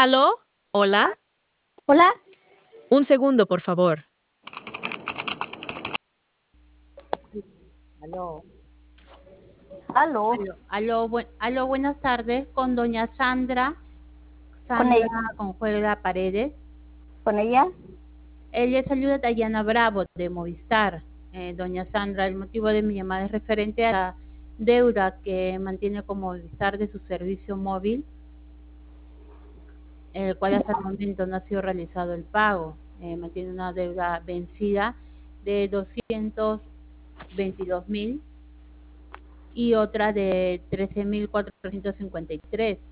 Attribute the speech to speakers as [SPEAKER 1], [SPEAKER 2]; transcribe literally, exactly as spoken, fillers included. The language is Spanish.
[SPEAKER 1] ¿Aló? ¿Hola?
[SPEAKER 2] Hola.
[SPEAKER 1] Un segundo, por favor.
[SPEAKER 3] Aló.
[SPEAKER 2] Aló.
[SPEAKER 3] Aló, aló, buen- aló, buenas tardes, con doña Sandra,
[SPEAKER 2] ¿Con
[SPEAKER 3] Sandra
[SPEAKER 2] ella?
[SPEAKER 3] Conjuega Paredes.
[SPEAKER 2] ¿Con ella?
[SPEAKER 3] Ella es ayuda de Dayana Bravo, de Movistar. Eh, doña Sandra, el motivo de mi llamada es referente a la deuda que mantiene con Movistar de su servicio móvil, el cual hasta el momento no ha sido realizado el pago. Eh, mantiene una deuda vencida de doscientos veintidós mil y otra de trece mil cuatrocientos cincuenta y tres.